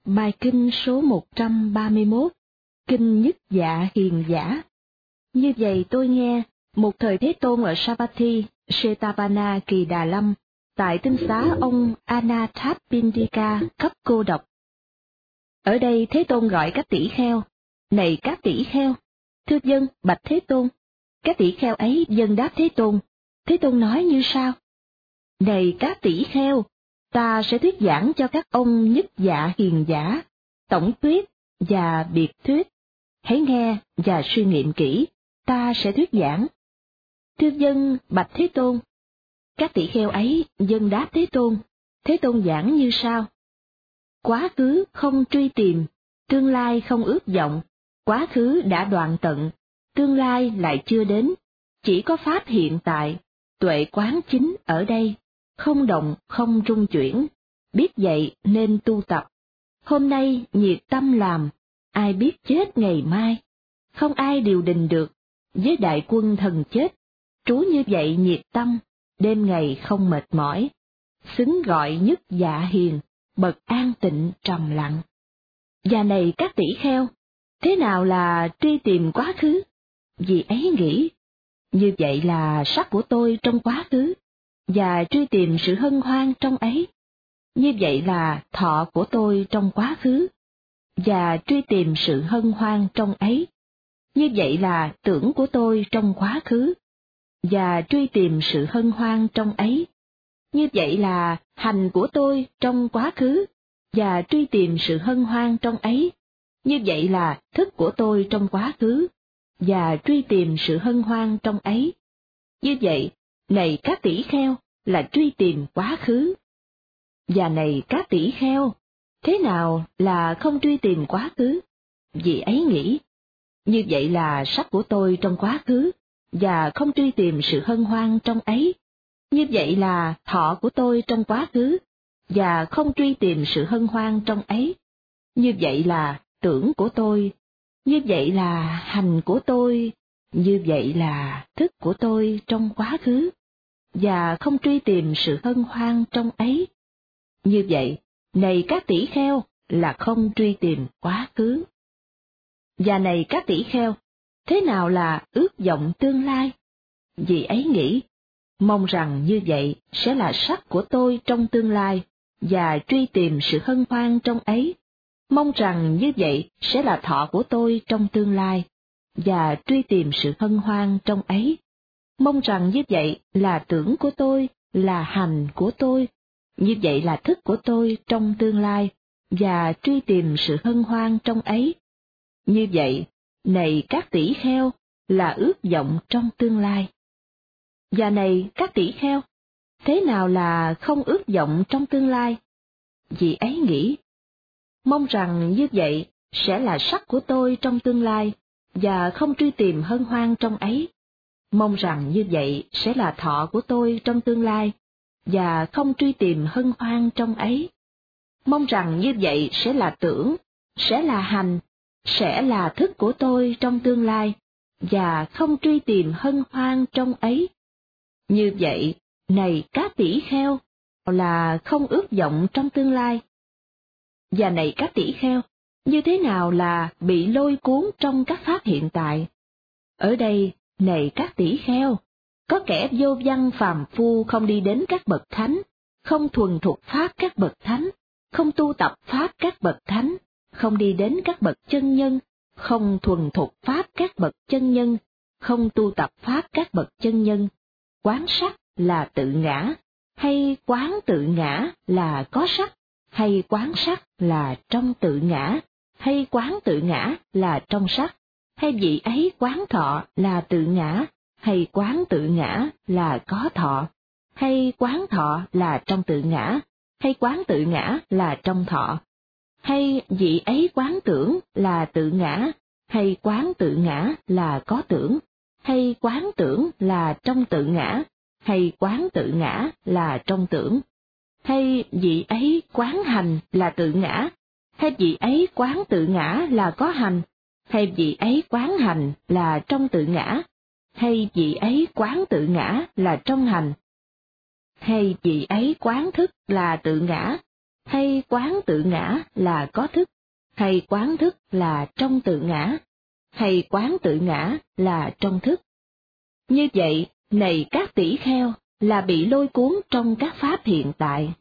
Bài kinh số 131, Kinh Nhất Dạ Hiền Giả. Như vậy tôi nghe, một thời Thế Tôn ở Savatthi, Setavana Kỳ Đà Lâm, tại tinh xá ông Anathapindika cấp cô độc. Ở đây Thế Tôn gọi các tỷ kheo, này các tỷ kheo, thưa dân bạch Thế Tôn. Các tỷ kheo ấy dân đáp Thế Tôn nói như sau: Này các tỷ kheo, ta sẽ thuyết giảng cho các ông nhất dạ hiền giả, tổng thuyết và biệt thuyết. Hãy nghe và suy nghiệm kỹ, ta sẽ thuyết giảng. Thưa dân bạch Thế Tôn. Các tỷ kheo ấy dân đáp Thế Tôn giảng như sau: Quá khứ không truy tìm, tương lai không ước vọng, quá khứ đã đoạn tận, tương lai lại chưa đến, chỉ có pháp hiện tại, tuệ quán chính ở đây, không động không rung chuyển, biết vậy nên tu tập. Hôm nay nhiệt tâm làm, ai biết chết ngày mai, không ai điều đình được, với đại quân thần chết, trú như vậy nhiệt tâm, đêm ngày không mệt mỏi, xứng gọi nhất dạ hiền, bậc an tịnh trầm lặng. Và này các tỷ kheo, thế nào là truy tìm quá khứ? Vì ấy nghĩ, như vậy là sắc của tôi trong quá khứ, và truy tìm sự hân hoan trong ấy. Như vậy là thọ của tôi trong quá khứ, và truy tìm sự hân hoan trong ấy. Như vậy là tưởng của tôi trong quá khứ, và truy tìm sự hân hoan trong ấy. Như vậy là hành của tôi trong quá khứ, và truy tìm sự hân hoan trong ấy. Như vậy là thức của tôi trong quá khứ, và truy tìm sự hân hoan trong ấy. Như vậy, này các tỷ kheo, là truy tìm quá khứ. Và này các tỷ kheo, thế nào là không truy tìm quá khứ? Vì ấy nghĩ, như vậy là sắc của tôi trong quá khứ, và không truy tìm sự hân hoan trong ấy. Như vậy là thọ của tôi trong quá khứ, và không truy tìm sự hân hoan trong ấy. Như vậy là tưởng của tôi, như vậy là hành của tôi, như vậy là thức của tôi trong quá khứ, và không truy tìm sự hân hoan trong ấy. Như vậy, này các tỷ kheo, là không truy tìm quá khứ. Và này các tỷ kheo, thế nào là ước vọng tương lai? Vì ấy nghĩ, mong rằng như vậy sẽ là sắc của tôi trong tương lai, và truy tìm sự hân hoan trong ấy. Mong rằng như vậy sẽ là thọ của tôi trong tương lai, và truy tìm sự hân hoan trong ấy. Mong rằng như vậy là tưởng của tôi, là hành của tôi. Như vậy là thức của tôi trong tương lai, và truy tìm sự hân hoan trong ấy. Như vậy, này các tỷ kheo, là ước vọng trong tương lai. Và này các tỷ kheo, thế nào là không ước vọng trong tương lai? Vì ấy nghĩ, mong rằng như vậy sẽ là sắc của tôi trong tương lai, và không truy tìm hân hoan trong ấy. Mong rằng như vậy sẽ là thọ của tôi trong tương lai, và không truy tìm hân hoan trong ấy. Mong rằng như vậy sẽ là tưởng, sẽ là hành, sẽ là thức của tôi trong tương lai, và không truy tìm hân hoan trong ấy. Như vậy, này các tỷ kheo, là không ước vọng trong tương lai. Và này các tỷ kheo, như thế nào là bị lôi cuốn trong các pháp hiện tại? Ở đây, này các tỷ kheo, có kẻ vô văn phàm phu không đi đến các bậc thánh, không thuần thục pháp các bậc thánh, không tu tập pháp các bậc thánh, không đi đến các bậc chân nhân, không thuần thục pháp các bậc chân nhân, không tu tập pháp các bậc chân nhân. Quán sắc là tự ngã, hay quán tự ngã là có sắc, hay quán sắc là trong tự ngã, hay quán tự ngã là trong sắc, hay vị ấy quán thọ là tự ngã, hay quán tự ngã là có thọ, hay quán thọ là trong tự ngã, hay quán tự ngã là trong thọ, hay vị ấy quán tưởng là tự ngã, hay quán tự ngã là có tưởng, hay quán tưởng là trong tự ngã, hay quán tự ngã là trong tưởng, hay vị ấy quán hành là tự ngã, hay vị ấy quán tự ngã là có hành, hay vị ấy quán hành là trong tự ngã, hay vị ấy quán tự ngã là trong hành, hay vị ấy quán thức là tự ngã, hay quán tự ngã là có thức, hay quán thức là trong tự ngã, hay quán tự ngã là trong thức. Như vậy, này các tỷ kheo, là bị lôi cuốn trong các pháp hiện tại.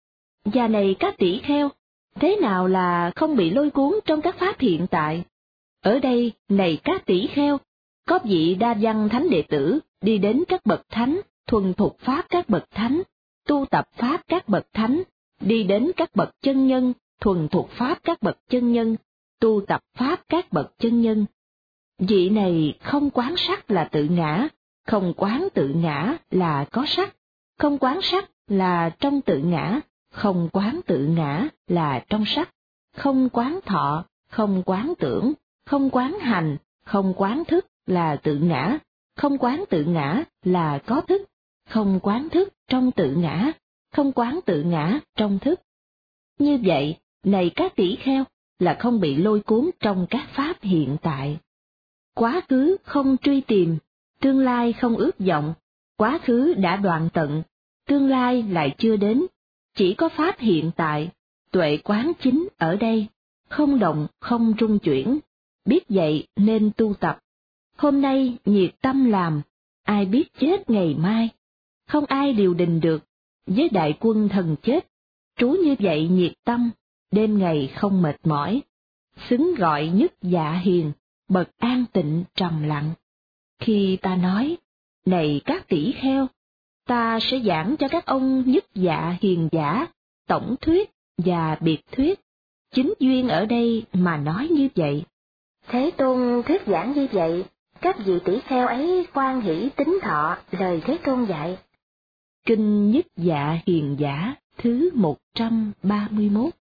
Và này các tỷ kheo, thế nào là không bị lôi cuốn trong các pháp hiện tại? Ở đây, này các tỷ kheo, có vị đa văn thánh đệ tử đi đến các bậc thánh, thuần thục pháp các bậc thánh, tu tập pháp các bậc thánh, đi đến các bậc chân nhân, thuần thục pháp các bậc chân nhân, tu tập pháp các bậc chân nhân. Vị này không quán sắc là tự ngã, không quán tự ngã là có sắc, không quán sắc là trong tự ngã, không quán tự ngã là trong sắc, không quán thọ, không quán tưởng, không quán hành, không quán thức là tự ngã, không quán tự ngã là có thức, không quán thức trong tự ngã, không quán tự ngã trong thức. Như vậy, này các tỷ kheo, là không bị lôi cuốn trong các pháp hiện tại. Quá khứ không truy tìm, tương lai không ước vọng, quá khứ đã đoạn tận, tương lai lại chưa đến, chỉ có pháp hiện tại, tuệ quán chính ở đây, không động không rung chuyển, biết vậy nên tu tập. Hôm nay nhiệt tâm làm, ai biết chết ngày mai, không ai điều đình được, với đại quân thần chết, trú như vậy nhiệt tâm, đêm ngày không mệt mỏi, xứng gọi nhất dạ hiền, bậc an tịnh trầm lặng. Khi ta nói, này các tỷ kheo, ta sẽ giảng cho các ông nhất dạ hiền giả, tổng thuyết và biệt thuyết, chính duyên ở đây mà nói như vậy. Thế Tôn thuyết giảng như vậy, các vị tỷ kheo ấy hoan hỷ tín thọ lời Thế Tôn dạy. Kinh Nhất Dạ Hiền Giả thứ 131.